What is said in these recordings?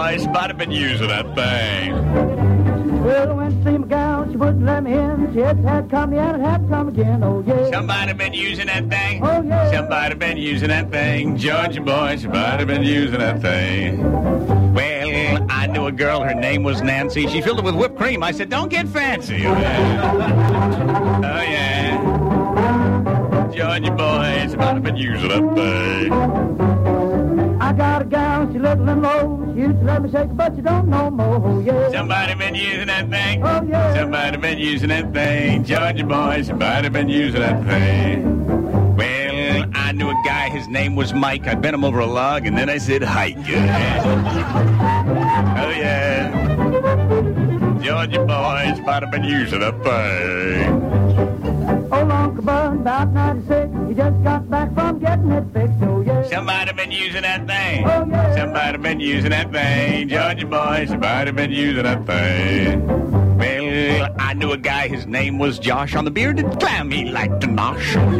boys, might have been using that thing. Well, I went to see my gal, she wouldn't let me in. She had company and it had to come again, oh yeah. Somebody been using that thing. Oh yeah. Somebody been using that thing. Georgia boys, somebody been using that thing. Well, I knew a girl, her name was Nancy. She filled it with whipped cream. I said, don't get fancy. Oh yeah. Oh yeah. Georgia boys, somebody been using that thing. I got a gal, she little and low. She used to let me shake, but she don't know more, oh yeah. Somebody been using that thing. Oh yeah. Somebody been using that thing. Georgia boys, somebody been using that thing. Well, I knew a guy, his name was Mike. I bent him over a log, and then I said, hike. Oh, yeah. Georgia boys might have been using that thing. Old Uncle Bud, about 96, he just got back from getting it fixed, oh yeah. Somebody been using that thing. Oh yeah. Somebody been using that thing. Georgia boys, somebody been using that thing. Well, I knew a guy, his name was Josh. On the bearded clam, he liked to nosh. Oh,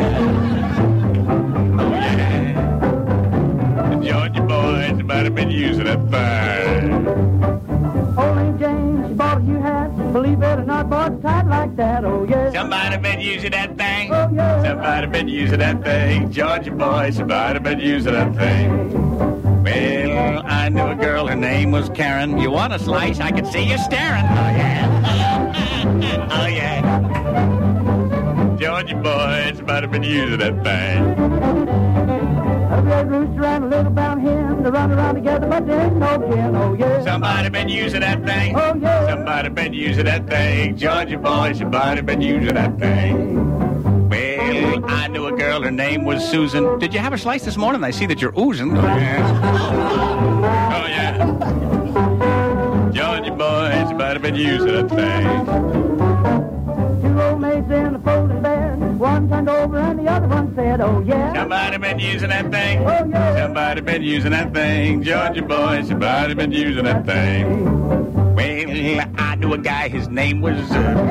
yeah. Georgia boys, somebody been using that thing. Old Aunt Jane, she bought a new hat. Believe it or not, bought it tight like that, oh yeah. Somebody been using that thing. Oh yeah. Somebody been using that thing. Georgia boys, somebody been using that thing. Well, I knew a girl, her name was Karen. You want a slice? I could see you staring. Oh yeah. Oh yeah. Georgia boys, somebody been using that thing. A red rooster and a little brown hen, they run around together, but there ain't no kin, oh yeah. Somebody been using that thing. Oh yeah. Somebody been using that thing. Georgia boys, somebody been using that thing. Well, I knew a girl, her name was Susan. Did you have a slice this morning? I see that you're oozing. Oh yeah. Oh yeah. Georgia boys, somebody been using that thing. Two old maids in a folding bed, one turned over and the other one said, oh yeah. Somebody been using that thing. Oh yeah. Somebody been using that thing. Georgia boys, somebody been using that thing. Well, I knew a guy, his name was...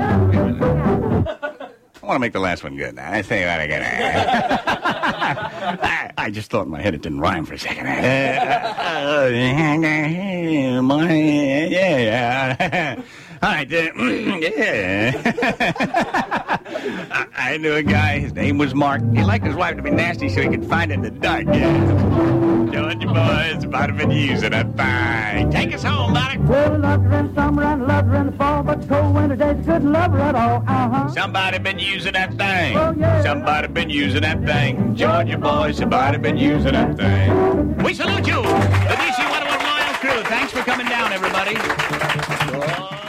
I want to make the last one good. I say that again. I just thought in my head it didn't rhyme for a second. Yeah. All right. Yeah. I knew a guy. His name was Mark. He liked his wife to be nasty so he could find it in the dark. Yeah. Georgia boys about to been using that thing. Take us home, buddy. Well, I loved her in the summer and I loved her in the fall, but the cold winter days I couldn't love her at all. Uh-huh. Somebody been using that thing. Oh, yeah. Somebody been using that thing. Georgia boys, somebody been using that thing. We salute you, the DC 101 Royal crew. Thanks for coming down, everybody.